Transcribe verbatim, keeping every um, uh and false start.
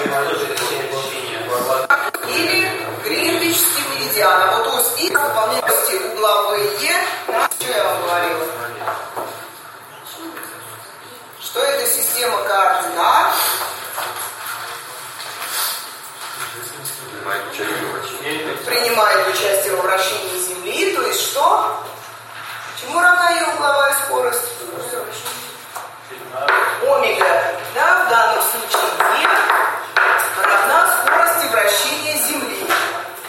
Или гринвичский меридиан. А вот ось Х выполняют угловые. Что я вам говорила? Что это система координат? Принимает участие во вращении Земли. То есть что? Чему равна ее угловая скорость?